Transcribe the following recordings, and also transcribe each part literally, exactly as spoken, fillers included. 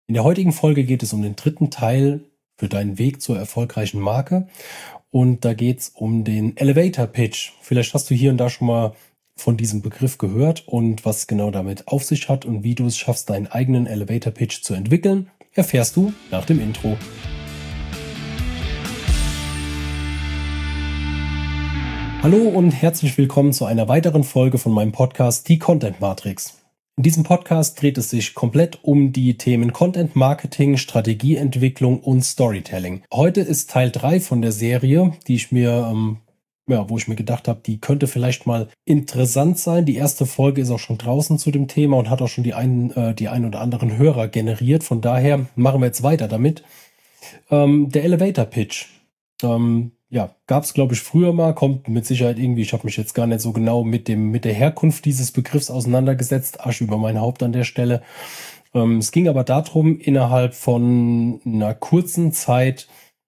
In der heutigen Folge geht es um den dritten Teil für deinen Weg zur erfolgreichen Marke. Und da geht es um den Elevator Pitch. Vielleicht hast du hier und da schon mal von diesem Begriff gehört und was genau damit auf sich hat und wie du es schaffst, deinen eigenen Elevator Pitch zu entwickeln, erfährst du nach dem Intro. Hallo und herzlich willkommen zu einer weiteren Folge von meinem Podcast Die Content Matrix. In diesem Podcast dreht es sich komplett um die Themen Content Marketing, Strategieentwicklung und Storytelling. Heute ist Teil drei von der Serie, die ich mir, ähm, ja, wo ich mir gedacht habe, die könnte vielleicht mal interessant sein. Die erste Folge ist auch schon draußen zu dem Thema und hat auch schon die einen, äh, die ein oder anderen Hörer generiert. Von daher machen wir jetzt weiter damit. Ähm, der Elevator Pitch. Ähm, Ja, gab es, glaube ich, früher mal, kommt mit Sicherheit irgendwie, ich habe mich jetzt gar nicht so genau mit dem mit der Herkunft dieses Begriffs auseinandergesetzt, Asche über mein Haupt an der Stelle. Ähm, es ging aber darum, innerhalb von einer kurzen Zeit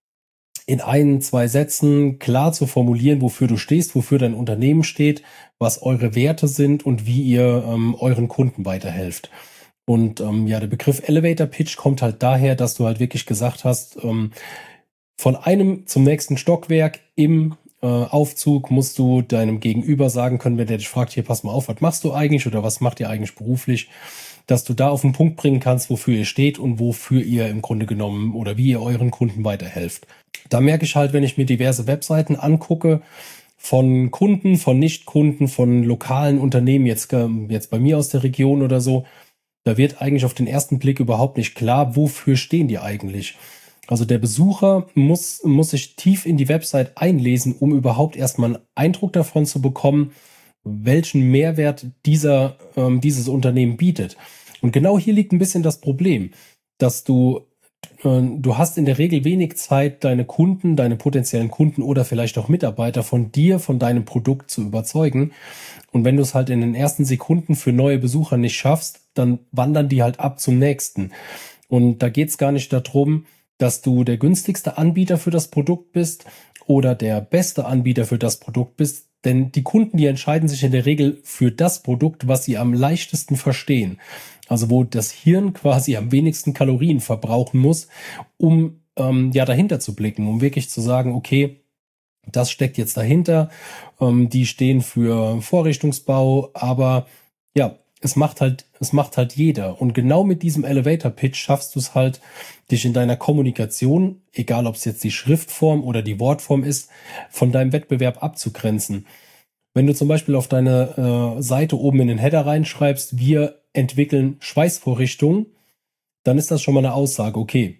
in ein, zwei Sätzen klar zu formulieren, wofür du stehst, wofür dein Unternehmen steht, was eure Werte sind und wie ihr ähm, euren Kunden weiterhelft. Und ähm, ja, der Begriff Elevator Pitch kommt halt daher, dass du halt wirklich gesagt hast, ähm, von einem zum nächsten Stockwerk im äh, Aufzug musst du deinem Gegenüber sagen können, wenn der dich fragt, hier, pass mal auf, was machst du eigentlich oder was macht ihr eigentlich beruflich, dass du da auf den Punkt bringen kannst, wofür ihr steht und wofür ihr im Grunde genommen oder wie ihr euren Kunden weiterhelft. Da merke ich halt, wenn ich mir diverse Webseiten angucke, von Kunden, von Nichtkunden, von lokalen Unternehmen, jetzt, jetzt bei mir aus der Region oder so, da wird eigentlich auf den ersten Blick überhaupt nicht klar, wofür stehen die eigentlich. Also der Besucher muss, muss sich tief in die Website einlesen, um überhaupt erstmal einen Eindruck davon zu bekommen, welchen Mehrwert dieser, ähm, dieses Unternehmen bietet. Und genau hier liegt ein bisschen das Problem, dass du, äh, du hast in der Regel wenig Zeit, deine Kunden, deine potenziellen Kunden oder vielleicht auch Mitarbeiter von dir, von deinem Produkt zu überzeugen. Und wenn du es halt in den ersten Sekunden für neue Besucher nicht schaffst, dann wandern die halt ab zum nächsten. Und da geht es gar nicht darum, dass du der günstigste Anbieter für das Produkt bist oder der beste Anbieter für das Produkt bist. Denn die Kunden, die entscheiden sich in der Regel für das Produkt, was sie am leichtesten verstehen. Also wo das Hirn quasi am wenigsten Kalorien verbrauchen muss, um ähm, ja dahinter zu blicken, um wirklich zu sagen, okay, das steckt jetzt dahinter. Ähm, die stehen für Vorrichtungsbau, aber ja, es macht halt, es macht halt jeder. Und genau mit diesem Elevator Pitch schaffst du es halt, dich in deiner Kommunikation, egal ob es jetzt die Schriftform oder die Wortform ist, von deinem Wettbewerb abzugrenzen. Wenn du zum Beispiel auf deine äh, Seite oben in den Header reinschreibst, wir entwickeln Schweißvorrichtungen, dann ist das schon mal eine Aussage, okay.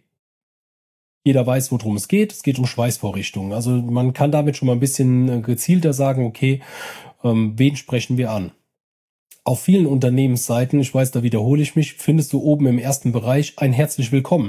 Jeder weiß, worum es geht. Es geht um Schweißvorrichtungen. Also man kann damit schon mal ein bisschen gezielter sagen, okay, ähm, wen sprechen wir an? Auf vielen Unternehmensseiten, ich weiß, da wiederhole ich mich, findest du oben im ersten Bereich ein herzlich willkommen.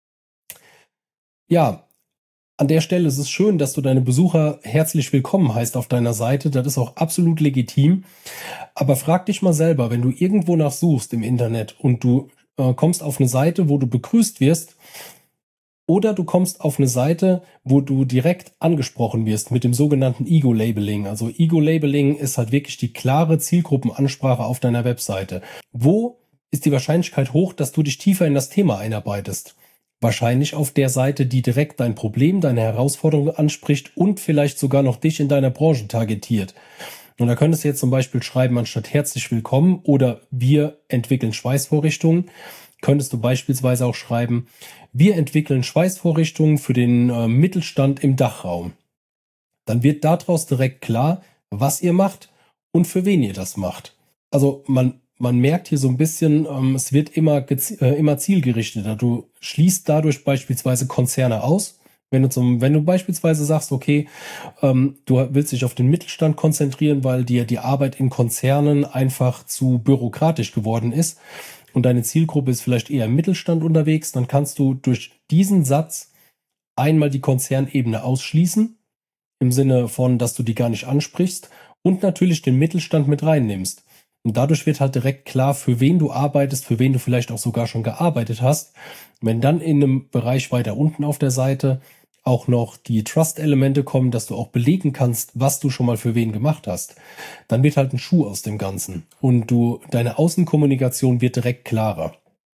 Ja, an der Stelle ist es schön, dass du deine Besucher herzlich willkommen heißt auf deiner Seite. Das ist auch absolut legitim. Aber frag dich mal selber, wenn du irgendwo nachsuchst im Internet und du äh, kommst auf eine Seite, wo du begrüßt wirst, oder du kommst auf eine Seite, wo du direkt angesprochen wirst mit dem sogenannten Ego-Labeling. Also Ego-Labeling ist halt wirklich die klare Zielgruppenansprache auf deiner Webseite. Wo ist die Wahrscheinlichkeit hoch, dass du dich tiefer in das Thema einarbeitest? Wahrscheinlich auf der Seite, die direkt dein Problem, deine Herausforderung anspricht und vielleicht sogar noch dich in deiner Branche targetiert. Und da könntest du jetzt zum Beispiel schreiben, anstatt herzlich willkommen oder wir entwickeln Schweißvorrichtungen, könntest du beispielsweise auch schreiben, wir entwickeln Schweißvorrichtungen für den äh, Mittelstand im Dachraum. Dann wird daraus direkt klar, was ihr macht und für wen ihr das macht. Also man, man merkt hier so ein bisschen, ähm, es wird immer, äh, immer zielgerichteter. Du schließt dadurch beispielsweise Konzerne aus. Wenn du, zum, wenn du beispielsweise sagst, okay, ähm, du willst dich auf den Mittelstand konzentrieren, weil dir die Arbeit in Konzernen einfach zu bürokratisch geworden ist, und deine Zielgruppe ist vielleicht eher im Mittelstand unterwegs, dann kannst du durch diesen Satz einmal die Konzernebene ausschließen, im Sinne von, dass du die gar nicht ansprichst und natürlich den Mittelstand mit reinnimmst. Und dadurch wird halt direkt klar, für wen du arbeitest, für wen du vielleicht auch sogar schon gearbeitet hast. Wenn dann in einem Bereich weiter unten auf der Seite auch noch die Trust-Elemente kommen, dass du auch belegen kannst, was du schon mal für wen gemacht hast, dann wird halt ein Schuh aus dem Ganzen und du, deine Außenkommunikation wird direkt klarer.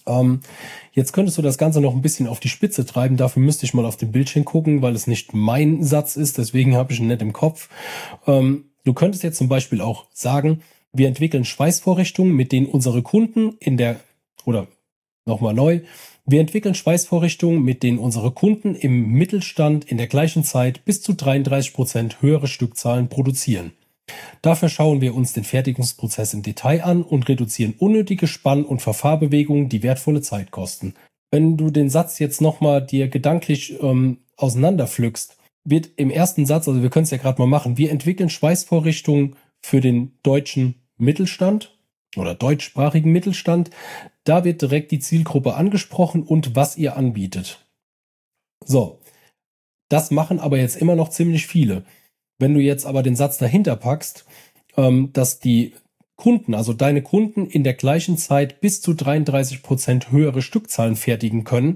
Ähm, jetzt könntest du das Ganze noch ein bisschen auf die Spitze treiben. Dafür müsste ich mal auf den Bildschirm gucken, weil es nicht mein Satz ist. Deswegen habe ich ihn nicht im Kopf. Ähm, du könntest jetzt zum Beispiel auch sagen, wir entwickeln Schweißvorrichtungen, mit denen unsere Kunden in der, oder nochmal neu, wir entwickeln Schweißvorrichtungen, mit denen unsere Kunden im Mittelstand in der gleichen Zeit bis zu dreiunddreißig Prozent höhere Stückzahlen produzieren. Dafür schauen wir uns den Fertigungsprozess im Detail an und reduzieren unnötige Spann- und Verfahrbewegungen, die wertvolle Zeit kosten. Wenn du den Satz jetzt nochmal dir gedanklich ähm, auseinanderpflückst, wird im ersten Satz, also wir können es ja gerade mal machen, wir entwickeln Schweißvorrichtungen für den deutschen Mittelstand oder deutschsprachigen Mittelstand. Da wird direkt die Zielgruppe angesprochen und was ihr anbietet. So, das machen aber jetzt immer noch ziemlich viele. Wenn du jetzt aber den Satz dahinter packst, ähm, dass die Kunden, also deine Kunden in der gleichen Zeit bis zu dreiunddreißig Prozent höhere Stückzahlen fertigen können,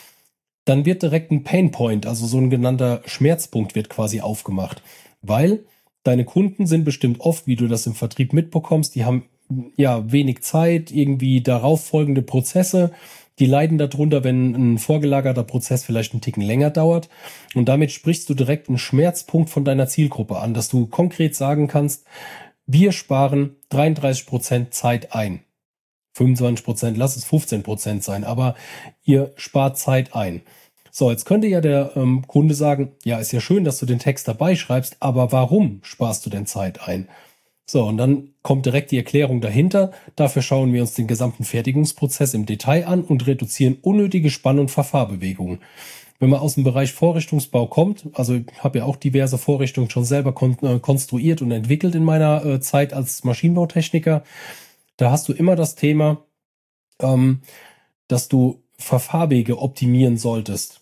dann wird direkt ein Painpoint, also so ein genannter Schmerzpunkt wird quasi aufgemacht. Weil deine Kunden sind bestimmt oft, wie du das im Vertrieb mitbekommst, die haben ja wenig Zeit, irgendwie darauf folgende Prozesse, die leiden darunter, wenn ein vorgelagerter Prozess vielleicht einen Ticken länger dauert. Und damit sprichst du direkt einen Schmerzpunkt von deiner Zielgruppe an, dass du konkret sagen kannst, wir sparen dreiunddreißig Prozent Zeit ein. fünfundzwanzig Prozent, lass es fünfzehn Prozent sein, aber ihr spart Zeit ein. So, jetzt könnte ja der ähm, Kunde sagen, ja, ist ja schön, dass du den Text dabei schreibst, aber warum sparst du denn Zeit ein? So, und dann kommt direkt die Erklärung dahinter. Dafür schauen wir uns den gesamten Fertigungsprozess im Detail an und reduzieren unnötige Spann- und Verfahrbewegungen. Wenn man aus dem Bereich Vorrichtungsbau kommt, also ich habe ja auch diverse Vorrichtungen schon selber kon- äh, konstruiert und entwickelt in meiner äh, Zeit als Maschinenbautechniker, da hast du immer das Thema, ähm, dass du Verfahrwege optimieren solltest,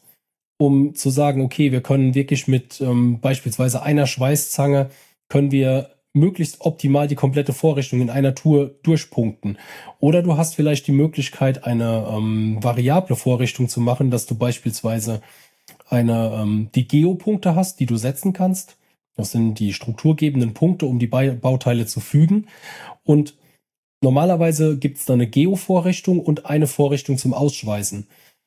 um zu sagen, okay, wir können wirklich mit ähm, beispielsweise einer Schweißzange können wir möglichst optimal die komplette Vorrichtung in einer Tour durchpunkten. Oder du hast vielleicht die Möglichkeit, eine ähm, variable Vorrichtung zu machen, dass du beispielsweise eine ähm, die Geopunkte hast, die du setzen kannst. Das sind die strukturgebenden Punkte, um die Be- Bauteile zu fügen. Und normalerweise gibt es da eine Geo-Vorrichtung und eine Vorrichtung zum Ausschweißen.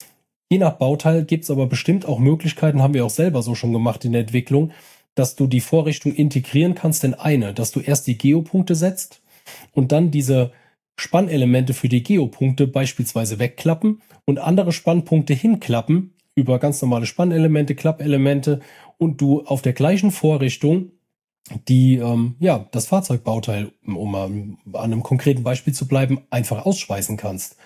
Je nach Bauteil gibt es aber bestimmt auch Möglichkeiten, haben wir auch selber so schon gemacht in der Entwicklung, dass du die Vorrichtung integrieren kannst in eine, dass du erst die Geopunkte setzt und dann diese Spannelemente für die Geopunkte beispielsweise wegklappen und andere Spannpunkte hinklappen über ganz normale Spannelemente, Klappelemente und du auf der gleichen Vorrichtung die ähm, ja das Fahrzeugbauteil, um mal an einem konkreten Beispiel zu bleiben, einfach ausschweißen kannst.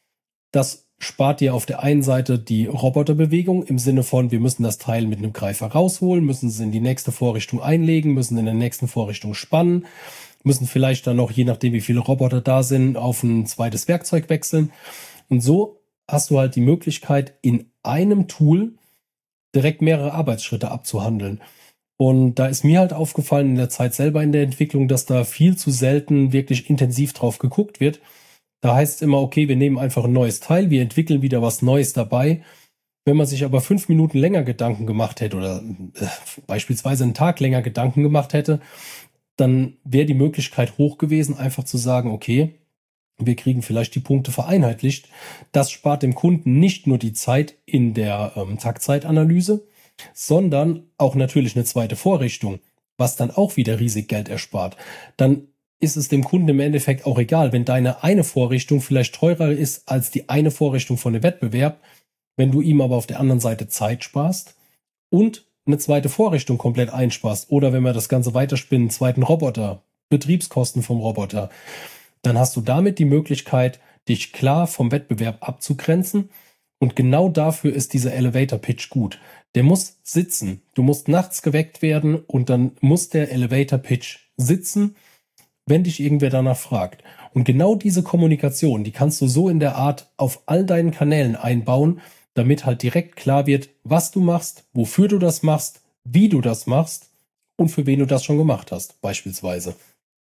Das spart dir auf der einen Seite die Roboterbewegung im Sinne von, wir müssen das Teil mit einem Greifer rausholen, müssen es in die nächste Vorrichtung einlegen, müssen in der nächsten Vorrichtung spannen, müssen vielleicht dann noch, je nachdem wie viele Roboter da sind, auf ein zweites Werkzeug wechseln. Und so hast du halt die Möglichkeit, in einem Tool direkt mehrere Arbeitsschritte abzuhandeln. Und da ist mir halt aufgefallen in der Zeit selber in der Entwicklung, dass da viel zu selten wirklich intensiv drauf geguckt wird. Da heißt es immer, okay, wir nehmen einfach ein neues Teil, wir entwickeln wieder was Neues dabei. Wenn man sich aber fünf Minuten länger Gedanken gemacht hätte oder äh, beispielsweise einen Tag länger Gedanken gemacht hätte, dann wäre die Möglichkeit hoch gewesen, einfach zu sagen, okay, wir kriegen vielleicht die Punkte vereinheitlicht. Das spart dem Kunden nicht nur die Zeit in der ähm, Taktzeitanalyse, sondern auch natürlich eine zweite Vorrichtung, was dann auch wieder riesig Geld erspart. Dann ist es dem Kunden im Endeffekt auch egal, wenn deine eine Vorrichtung vielleicht teurer ist als die eine Vorrichtung von dem Wettbewerb, wenn du ihm aber auf der anderen Seite Zeit sparst und eine zweite Vorrichtung komplett einsparst oder wenn wir das Ganze weiterspinnen, einen zweiten Roboter, Betriebskosten vom Roboter, dann hast du damit die Möglichkeit, dich klar vom Wettbewerb abzugrenzen. Und genau dafür ist dieser Elevator Pitch gut. Der muss sitzen. Du musst nachts geweckt werden und dann muss der Elevator Pitch sitzen, wenn dich irgendwer danach fragt. Und genau diese Kommunikation, die kannst du so in der Art auf all deinen Kanälen einbauen, damit halt direkt klar wird, was du machst, wofür du das machst, wie du das machst und für wen du das schon gemacht hast, beispielsweise.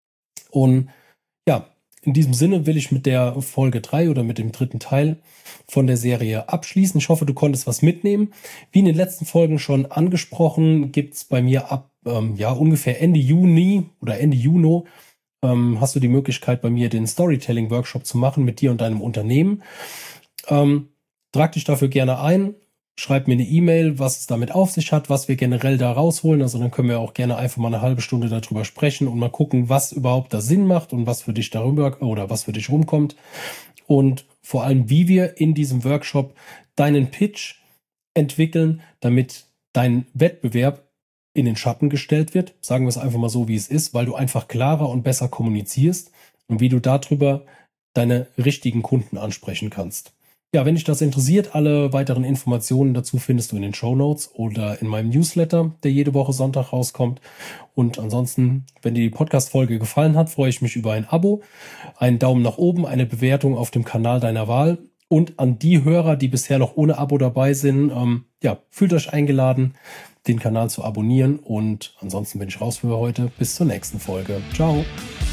Und ja, in diesem Sinne will ich mit der Folge drei oder mit dem dritten Teil von der Serie abschließen. Ich hoffe, du konntest was mitnehmen. Wie in den letzten Folgen schon angesprochen, gibt es bei mir ab ähm, ja ungefähr Ende Juni oder Ende Juni ähm, hast du die Möglichkeit, bei mir den Storytelling-Workshop zu machen mit dir und deinem Unternehmen. Ähm, trag dich dafür gerne ein. Schreib mir eine E-Mail, was es damit auf sich hat, was wir generell da rausholen. Also dann können wir auch gerne einfach mal eine halbe Stunde darüber sprechen und mal gucken, was überhaupt da Sinn macht und was für dich darüber oder was für dich rumkommt. Und vor allem, wie wir in diesem Workshop deinen Pitch entwickeln, damit dein Wettbewerb in den Schatten gestellt wird. Sagen wir es einfach mal so, wie es ist, weil du einfach klarer und besser kommunizierst und wie du darüber deine richtigen Kunden ansprechen kannst. Ja, wenn dich das interessiert, alle weiteren Informationen dazu findest du in den Shownotes oder in meinem Newsletter, der jede Woche Sonntag rauskommt. Und ansonsten, wenn dir die Podcast-Folge gefallen hat, freue ich mich über ein Abo, einen Daumen nach oben, eine Bewertung auf dem Kanal deiner Wahl. Und an die Hörer, die bisher noch ohne Abo dabei sind, ähm, ja, fühlt euch eingeladen, den Kanal zu abonnieren. Und ansonsten bin ich raus für heute. Bis zur nächsten Folge. Ciao.